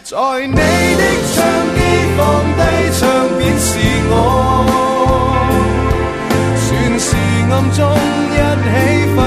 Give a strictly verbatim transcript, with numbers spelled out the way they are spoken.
在你的唱機放低唱片是我，算是暗中一起